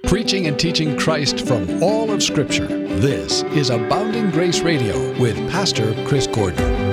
preaching and teaching Christ from all of Scripture. This is Abounding Grace Radio with Pastor Chris Gordon.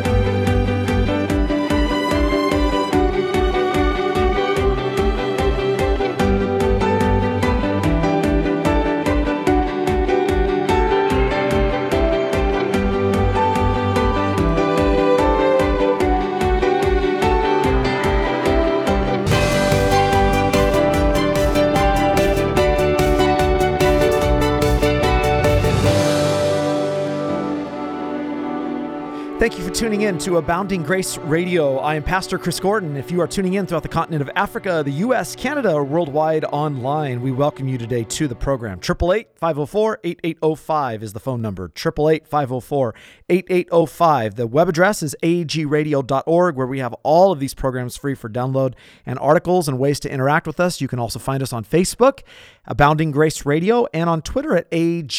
Thank you for tuning in to Abounding Grace Radio. I am Pastor Chris Gordon. If you are tuning in throughout the continent of Africa, the U.S., Canada, or worldwide online, we welcome you today to the program. 888-504-8805 is the phone number. 888-504-8805. The web address is agradio.org, where we have all of these programs free for download and articles and ways to interact with us. You can also find us on Facebook, Abounding Grace Radio, and on Twitter at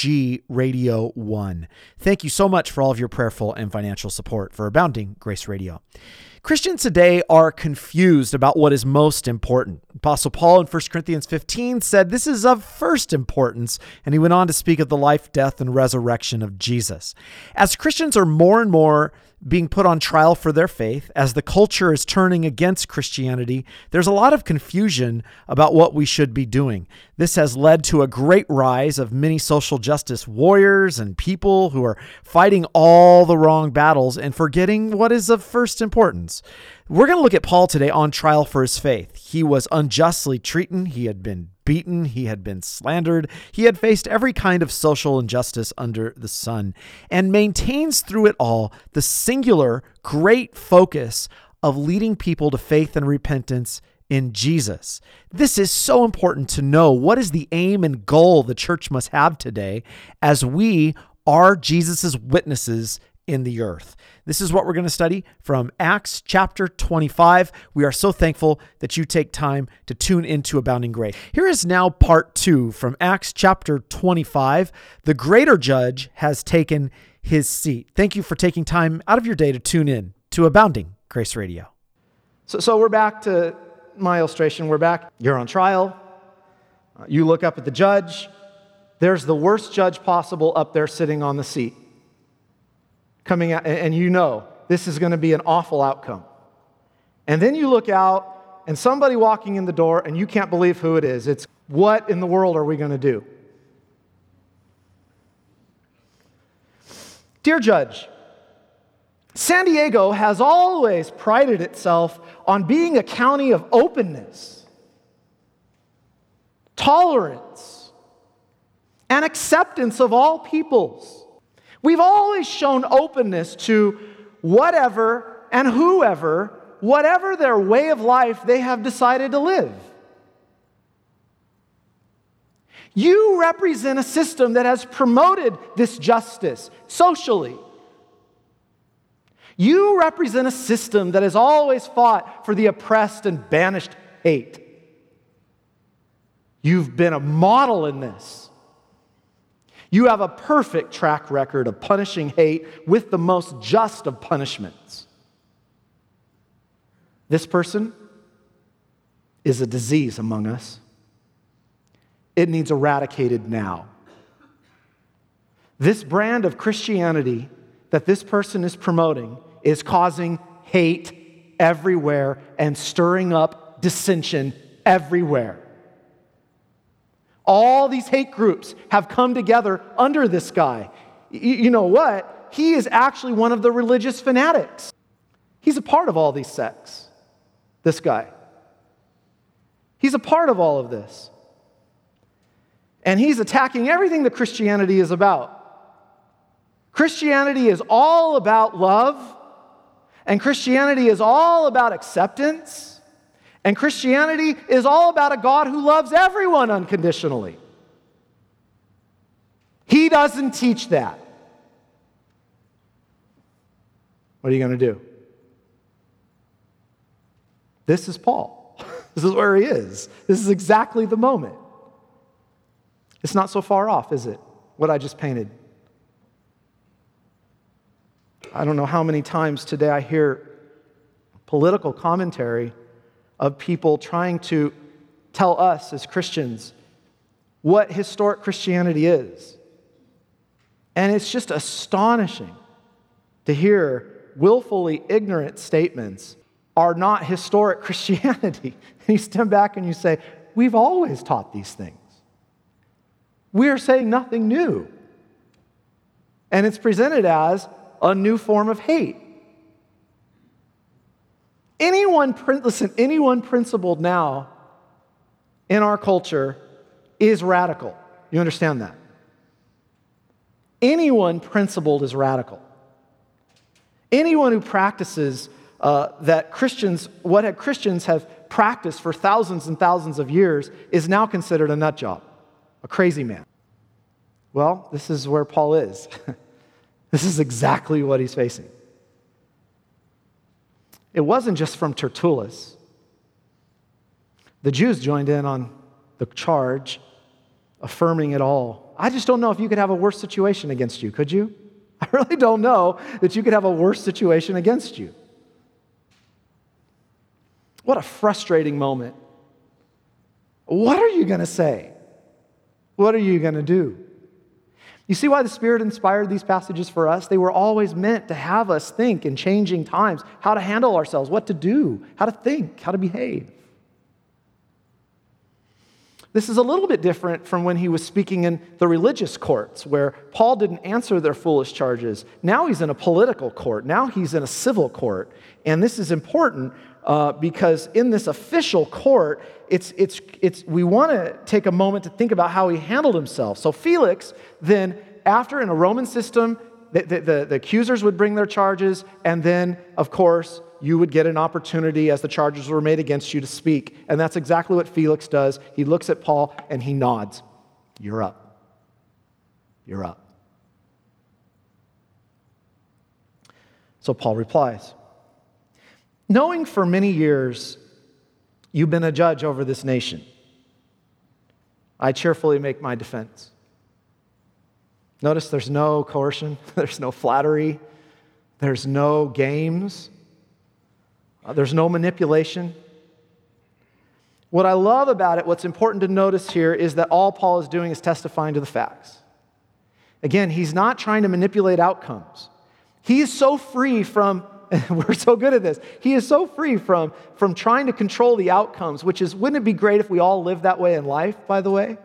agradio1. Thank you so much for all of your prayerful and financial support for Abounding Grace Radio. Christians today are confused about what is most important. Apostle Paul in 1 Corinthians 15 said this is of first importance, and he went on to speak of the life, death, and resurrection of Jesus. As Christians are more and more being put on trial for their faith, as the culture is turning against Christianity, there's a lot of confusion about what we should be doing. This has led to a great rise of many social justice warriors and people who are fighting all the wrong battles and forgetting what is of first importance. We're going to look at Paul today on trial for his faith. He was unjustly treated. He had been beaten. He had been slandered. He had faced every kind of social injustice under the sun, and maintains through it all the singular great focus of leading people to faith and repentance in Jesus. This is so important to know. What is the aim and goal the church must have today as we are Jesus's witnesses in the earth? This is what we're going to study from Acts chapter 25. We are so thankful that you take time to tune into Abounding Grace. Here is now part 2 from Acts chapter 25. The greater judge has taken his seat. Thank you for taking time out of your day to tune in to Abounding Grace Radio. So we're back to my illustration. We're back. You're on trial. You look up at the judge. There's the worst judge possible up there sitting on the seat, coming out, and you know this is going to be an awful outcome. And then you look out, and somebody walking in the door, and you can't believe who it is. It's, what in the world are we going to do? Dear Judge, San Diego has always prided itself on being a county of openness, tolerance, and acceptance of all peoples. We've always shown openness to whatever and whoever, whatever their way of life they have decided to live. You represent a system that has promoted this justice socially. You represent a system that has always fought for the oppressed and banished hate. You've been a model in this. You have a perfect track record of punishing hate with the most just of punishments. This person is a disease among us. It needs eradicated now. This brand of Christianity that this person is promoting is causing hate everywhere and stirring up dissension everywhere. All these hate groups have come together under this guy. You know what? He is actually one of the religious fanatics. He's a part of all these sects, this guy. He's a part of all of this. And he's attacking everything that Christianity is about. Christianity is all about love, and Christianity is all about acceptance. And Christianity is all about a God who loves everyone unconditionally. He doesn't teach that. What are you going to do? This is Paul. This is where he is. This is exactly the moment. It's not so far off, is it? What I just painted. I don't know how many times today I hear political commentary of people trying to tell us as Christians what historic Christianity is. And it's just astonishing to hear willfully ignorant statements are not historic Christianity. And you stand back and you say, we've always taught these things. We are saying nothing new. And it's presented as a new form of hate. Anyone principled now in our culture is radical. You understand that? Anyone principled is radical. Anyone who practices what Christians have practiced for thousands and thousands of years is now considered a nut job, a crazy man. Well, this is where Paul is. This is exactly what he's facing. It wasn't just from Tertullus. The Jews joined in on the charge, affirming it all. I just don't know if you could have a worse situation against you, could you? I really don't know that you could have a worse situation against you. What a frustrating moment. What are you going to say? What are you going to do? You see why the Spirit inspired these passages for us? They were always meant to have us think in changing times how to handle ourselves, what to do, how to think, how to behave. This is a little bit different from when he was speaking in the religious courts, where Paul didn't answer their foolish charges. Now he's in a political court. Now he's in a civil court. And this is important because in this official court, we want to take a moment to think about how he handled himself. So Felix, then, after in a Roman system, the accusers would bring their charges, and then, of course, you would get an opportunity as the charges were made against you to speak. And that's exactly what Felix does. He looks at Paul and he nods. You're up. You're up. So Paul replies, knowing for many years you've been a judge over this nation, I cheerfully make my defense. Notice there's no coercion, there's no flattery, there's no games. There's no manipulation. What I love about it, what's important to notice here, is that all Paul is doing is testifying to the facts. Again, he's not trying to manipulate outcomes. He is so free from, we're so good at this, he is so free from trying to control the outcomes, which is, wouldn't it be great if we all lived that way in life, by the way?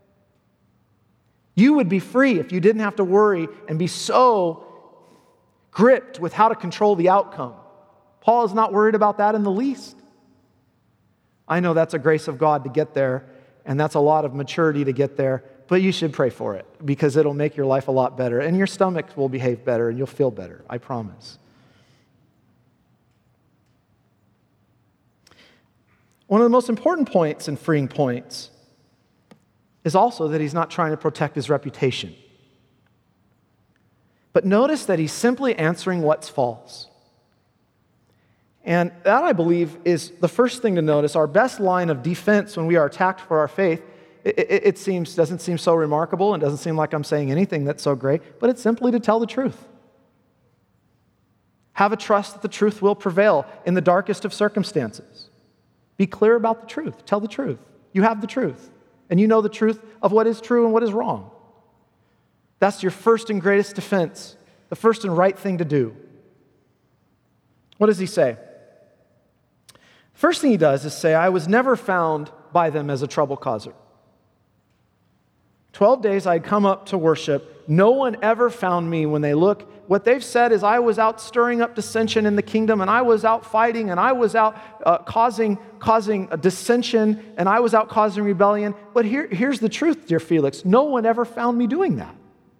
You would be free if you didn't have to worry and be so gripped with how to control the outcome. Paul is not worried about that in the least. I know that's a grace of God to get there, and that's a lot of maturity to get there, but you should pray for it because it'll make your life a lot better, and your stomach will behave better, and you'll feel better, I promise. One of the most important points and freeing points is also that he's not trying to protect his reputation. But notice that he's simply answering what's false. And that, I believe, is the first thing to notice. Our best line of defense when we are attacked for our faith, it doesn't seem so remarkable and doesn't seem like I'm saying anything that's so great, but it's simply to tell the truth. Have a trust that the truth will prevail in the darkest of circumstances. Be clear about the truth. Tell the truth. You have the truth. And you know the truth of what is true and what is wrong. That's your first and greatest defense, the first and right thing to do. What does he say? First thing he does is say, I was never found by them as a trouble causer. 12 days I had come up to worship. No one ever found me when they look. What they've said is I was out stirring up dissension in the kingdom, and I was out fighting, and I was out causing a dissension, and I was out causing rebellion. But here's the truth, dear Felix. No one ever found me doing that.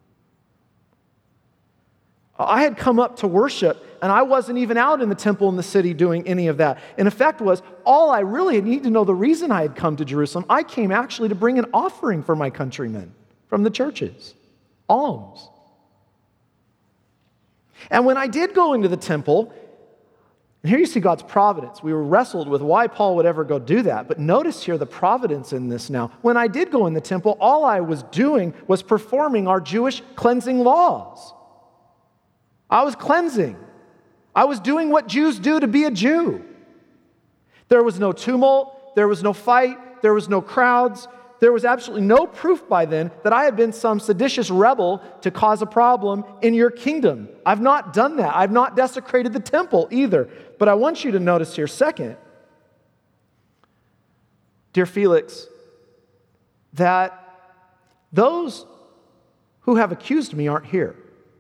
I had come up to worship, and I wasn't even out in the temple in the city doing any of that. And the effect was, all I really need to know the reason I had come to Jerusalem, I came actually to bring an offering for my countrymen from the churches, alms. And when I did go into the temple, and here you see God's providence. We were wrestled with why Paul would ever go do that. But notice here the providence in this now. When I did go in the temple, all I was doing was performing our Jewish cleansing laws. I was cleansing. I was doing what Jews do to be a Jew. There was no tumult. There was no fight. There was no crowds. there was absolutely no proof by then that I had been some seditious rebel to cause a problem in your kingdom. I've not done that. I've not desecrated the temple either. But I want you to notice here, second, dear Felix, that those who have accused me aren't here.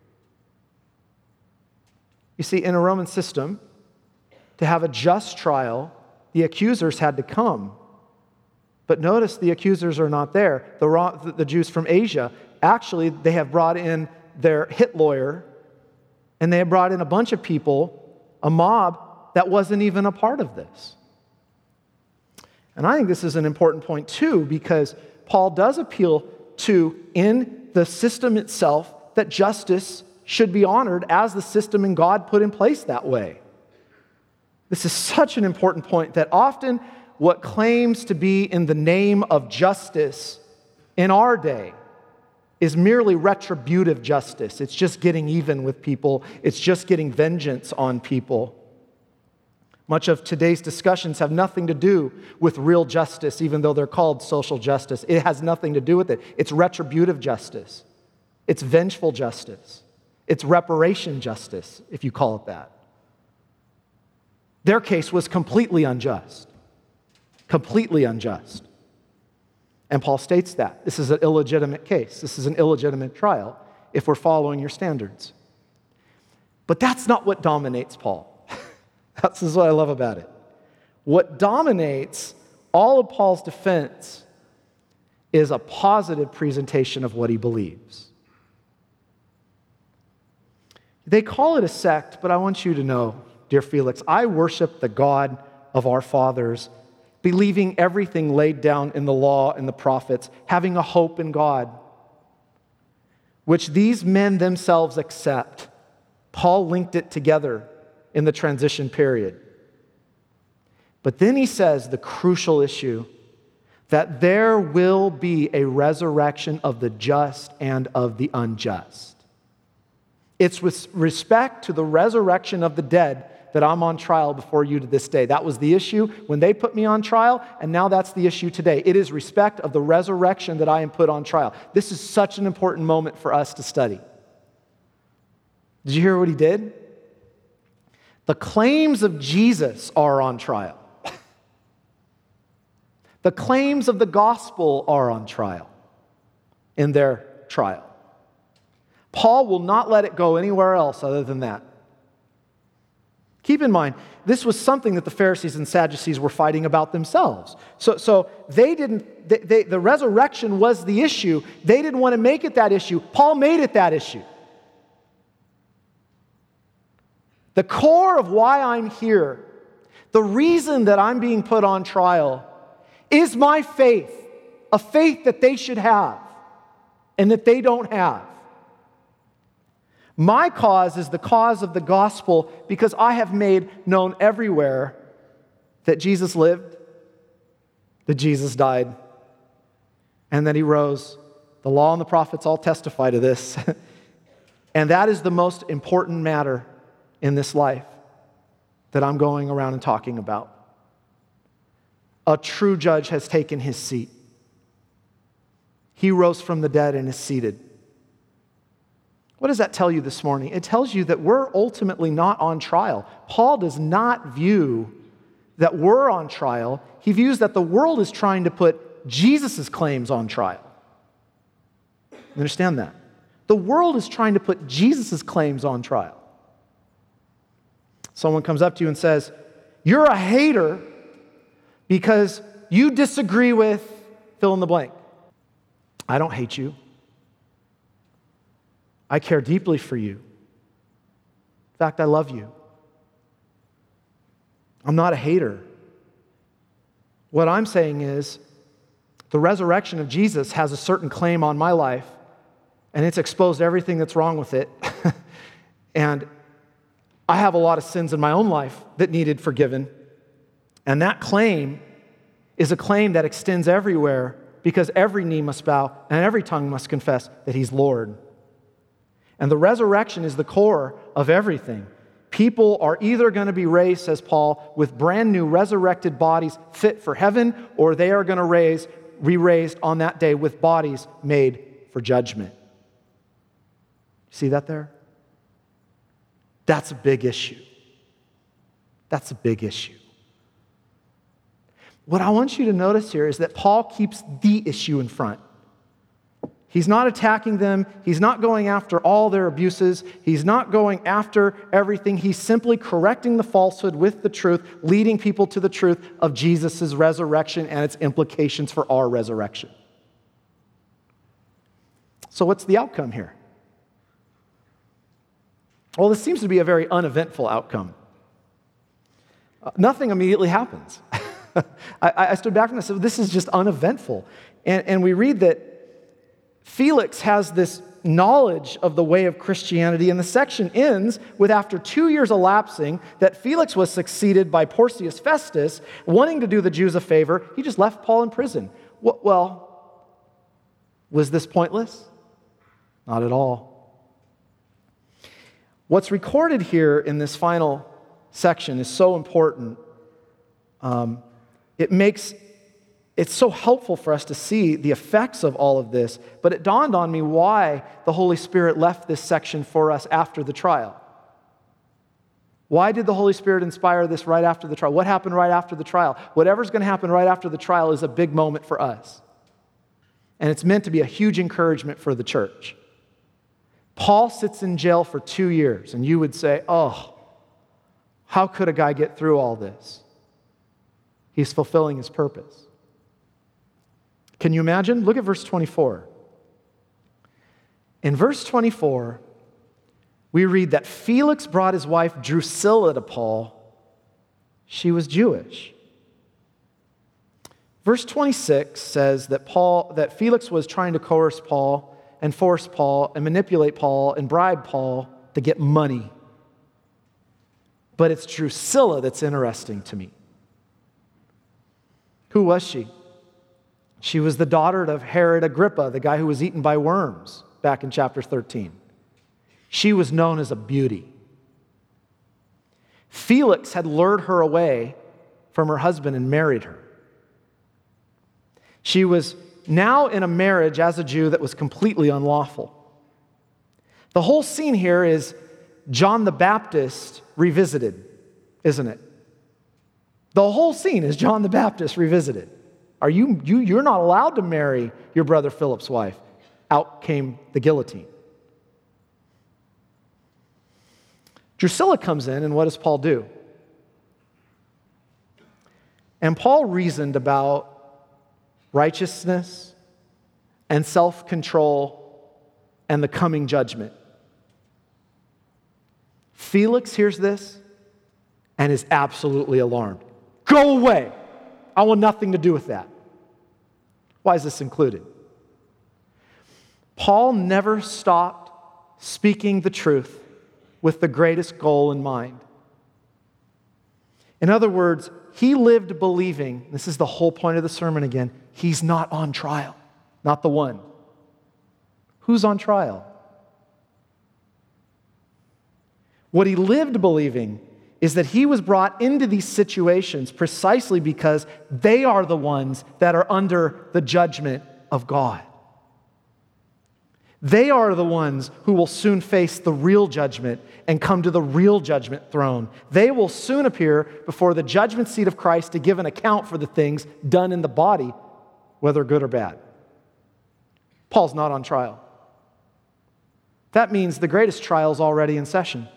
You see, in a Roman system, to have a just trial, the accusers had to come. But notice the accusers are not there. The Jews from Asia, actually, they have brought in their hit lawyer, and they have brought in a bunch of people, a mob, that wasn't even a part of this. And I think this is an important point too, because Paul does appeal to, in the system itself, that justice should be honored as the system and God put in place that way. This is such an important point that often what claims to be in the name of justice in our day is merely retributive justice. It's just getting even with people. It's just getting vengeance on people. Much of today's discussions have nothing to do with real justice, even though they're called social justice. It has nothing to do with it. It's retributive justice. It's vengeful justice. It's reparation justice, if you call it that. Their case was completely unjust. Completely unjust. And Paul states that. This is an illegitimate case. This is an illegitimate trial if we're following your standards. But that's not what dominates Paul. This is what I love about it. What dominates all of Paul's defense is a positive presentation of what he believes. They call it a sect, but I want you to know, dear Felix, I worship the God of our fathers, believing everything laid down in the law and the prophets, having a hope in God, which these men themselves accept. Paul linked it together in the transition period. But then he says the crucial issue, that there will be a resurrection of the just and of the unjust. It's with respect to the resurrection of the dead that I'm on trial before you to this day. That was the issue when they put me on trial, and now that's the issue today. It is respect of the resurrection that I am put on trial. This is such an important moment for us to study. Did you hear what he did? The claims of Jesus are on trial. The claims of the gospel are on trial in their trial. Paul will not let it go anywhere else other than that. Keep in mind, this was something that the Pharisees and Sadducees were fighting about themselves. So they didn't, the resurrection was the issue. They didn't want to make it that issue. Paul made it that issue. The core of why I'm here, the reason that I'm being put on trial, is my faith, a faith that they should have and that they don't have. My cause is the cause of the gospel because I have made known everywhere that Jesus lived, that Jesus died, and that he rose. The law and the prophets all testify to this. And that is the most important matter in this life that I'm going around and talking about. A true judge has taken his seat. He rose from the dead and is seated. What does that tell you this morning? It tells you that we're ultimately not on trial. Paul does not view that we're on trial. He views that the world is trying to put Jesus' claims on trial. You understand that? The world is trying to put Jesus' claims on trial. Someone comes up to you and says, "You're a hater because you disagree with fill in the blank." I don't hate you. I care deeply for you. In fact, I love you. I'm not a hater. What I'm saying is the resurrection of Jesus has a certain claim on my life, and it's exposed everything that's wrong with it. And I have a lot of sins in my own life that needed forgiven. And that claim is a claim that extends everywhere because every knee must bow and every tongue must confess that he's Lord. And the resurrection is the core of everything. People are either going to be raised, says Paul, with brand new resurrected bodies fit for heaven, or they are going to re-raised on that day with bodies made for judgment. See that there? That's a big issue. That's a big issue. What I want you to notice here is that Paul keeps the issue in front. He's not attacking them. He's not going after all their abuses. He's not going after everything. He's simply correcting the falsehood with the truth, leading people to the truth of Jesus' resurrection and its implications for our resurrection. So what's the outcome here? Well, this seems to be a very uneventful outcome. Nothing immediately happens. I stood back and I said, this is just uneventful. And we read that Felix has this knowledge of the way of Christianity, and the section ends with, after 2 years elapsing, that Felix was succeeded by Porcius Festus, wanting to do the Jews a favor. He just left Paul in prison. Well, was this pointless? Not at all. What's recorded here in this final section is so important. It's so helpful for us to see the effects of all of this, but it dawned on me why the Holy Spirit left this section for us after the trial. Why did the Holy Spirit inspire this right after the trial? What happened right after the trial? Whatever's going to happen right after the trial is a big moment for us. And it's meant to be a huge encouragement for the church. Paul sits in jail for 2 years, and you would say, oh, how could a guy get through all this? He's fulfilling his purpose. Can you imagine? Look at verse 24. In verse 24, we read that Felix brought his wife Drusilla to Paul. She was Jewish. Verse 26 says that Felix was trying to coerce Paul and force Paul and manipulate Paul and bribe Paul to get money. But it's Drusilla that's interesting to me. Who was she? She was the daughter of Herod Agrippa, the guy who was eaten by worms back in chapter 13. She was known as a beauty. Felix had lured her away from her husband and married her. She was now in a marriage as a Jew that was completely unlawful. The whole scene here is John the Baptist revisited, isn't it? The whole scene is John the Baptist revisited. You're not allowed to marry your brother Philip's wife. Out came the guillotine. Drusilla comes in, and what does Paul do? And Paul reasoned about righteousness and self-control and the coming judgment. Felix hears this and is absolutely alarmed. Go away! I want nothing to do with that. Why is this included? Paul never stopped speaking the truth with the greatest goal in mind. In other words, he lived believing, this is the whole point of the sermon again, he's not on trial, not the one. Who's on trial? What he lived believing is that he was brought into these situations precisely because they are the ones that are under the judgment of God. They are the ones who will soon face the real judgment and come to the real judgment throne. They will soon appear before the judgment seat of Christ to give an account for the things done in the body, whether good or bad. Paul's not on trial. That means the greatest trial is already in session.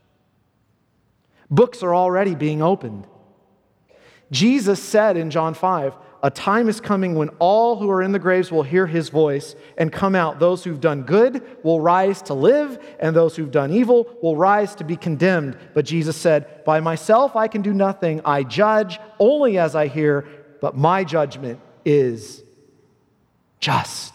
Books are already being opened. Jesus said in John 5, a time is coming when all who are in the graves will hear his voice and come out. Those who've done good will rise to live, and those who've done evil will rise to be condemned. But Jesus said, by myself I can do nothing. I judge only as I hear, but my judgment is just.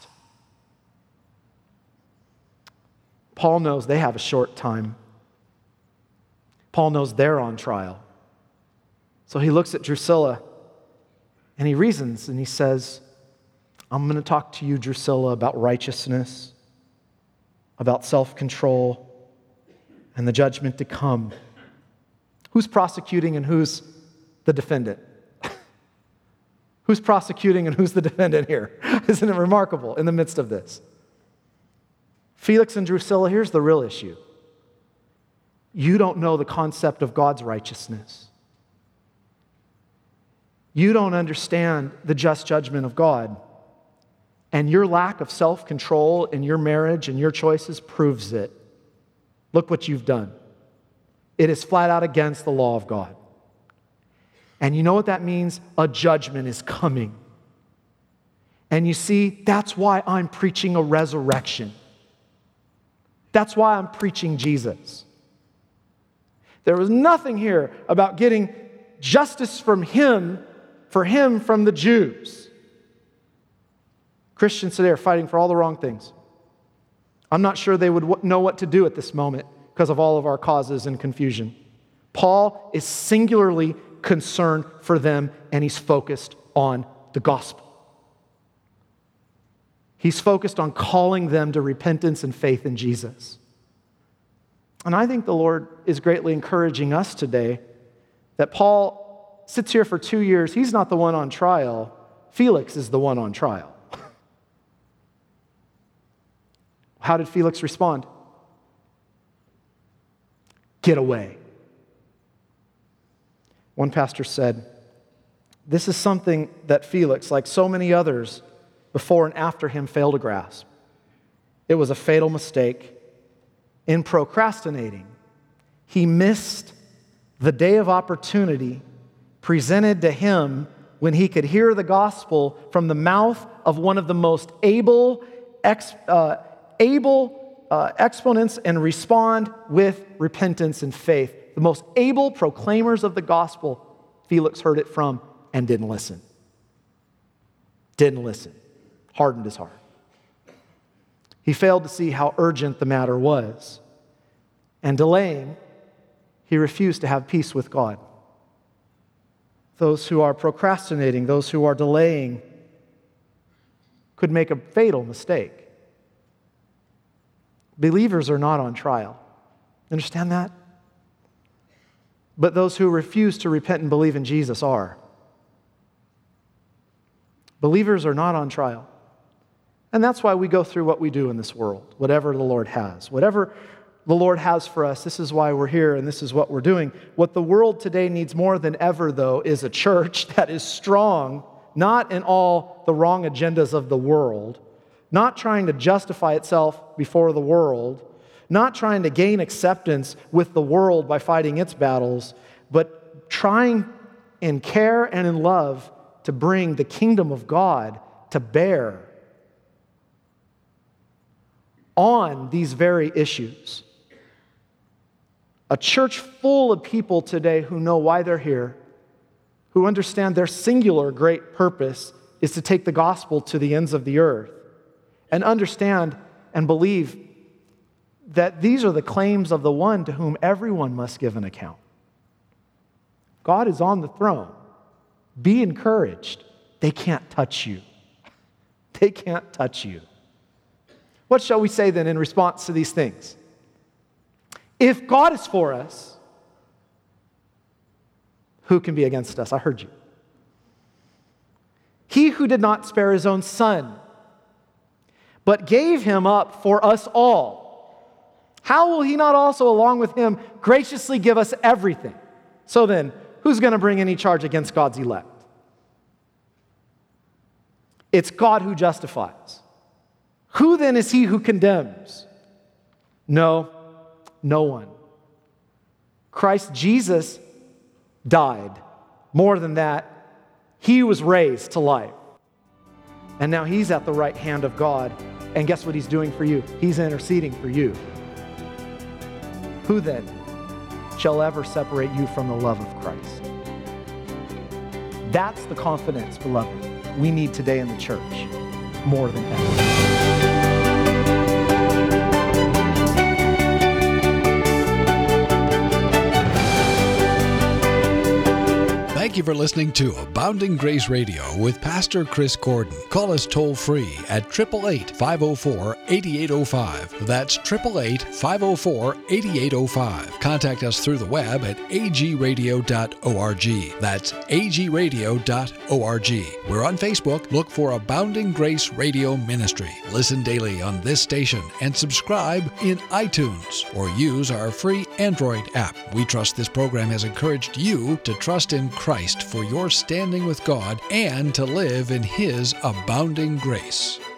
Paul knows they have a short time. Paul knows they're on trial. So he looks at Drusilla and he reasons and he says, I'm going to talk to you, Drusilla, about righteousness, about self-control, and the judgment to come. Who's prosecuting and who's the defendant? Who's prosecuting and who's the defendant here? Isn't it remarkable in the midst of this? Felix and Drusilla, here's the real issue. You don't know the concept of God's righteousness. You don't understand the just judgment of God. And your lack of self-control in your marriage and your choices proves it. Look what you've done. It is flat out against the law of God. And you know what that means? A judgment is coming. And you see, that's why I'm preaching a resurrection. That's why I'm preaching Jesus. There was nothing here about getting justice from him, for him from the Jews. Christians today are fighting for all the wrong things. I'm not sure they would know what to do at this moment because of all of our causes and confusion. Paul is singularly concerned for them, and he's focused on the gospel. He's focused on calling them to repentance and faith in Jesus. And I think the Lord is greatly encouraging us today that Paul sits here for 2 years. He's not the one on trial. Felix is the one on trial. How did Felix respond? Get away. One pastor said, this is something that Felix, like so many others before and after him, failed to grasp. It was a fatal mistake. In procrastinating, he missed the day of opportunity presented to him when he could hear the gospel from the mouth of one of the most able exponents and respond with repentance and faith. The most able proclaimers of the gospel, Felix heard it from and didn't listen. Didn't listen. Hardened his heart. He failed to see how urgent the matter was. And delaying, he refused to have peace with God. Those who are procrastinating, those who are delaying, could make a fatal mistake. Believers are not on trial. Understand that? But those who refuse to repent and believe in Jesus are. Believers are not on trial. And that's why we go through what we do in this world, whatever the Lord has. Whatever the Lord has for us, this is why we're here and this is what we're doing. What the world today needs more than ever, though, is a church that is strong, not in all the wrong agendas of the world, not trying to justify itself before the world, not trying to gain acceptance with the world by fighting its battles, but trying in care and in love to bring the kingdom of God to bear on these very issues. A church full of people today who know why they're here, who understand their singular great purpose is to take the gospel to the ends of the earth, and understand and believe that these are the claims of the one to whom everyone must give an account. God is on the throne. Be encouraged. They can't touch you. They can't touch you. What shall we say then in response to these things? If God is for us, who can be against us? I heard you. He who did not spare his own son, but gave him up for us all, how will he not also, along with him, graciously give us everything? So then, who's going to bring any charge against God's elect? It's God who justifies. Who then is he who condemns? No one. Christ Jesus died. More than that, he was raised to life. And now he's at the right hand of God. And guess what he's doing for you? He's interceding for you. Who then shall ever separate you from the love of Christ? That's the confidence, beloved, we need today in the church more than ever. Thank you for listening to Abounding Grace Radio with Pastor Chris Gordon. Call us toll-free at 888-504-8805. That's 888-504-8805. Contact us through the web at agradio.org. That's agradio.org. We're on Facebook. Look for Abounding Grace Radio Ministry. Listen daily on this station and subscribe in iTunes or use our free Android app. We trust this program has encouraged you to trust in Christ for your standing with God and to live in His abounding grace.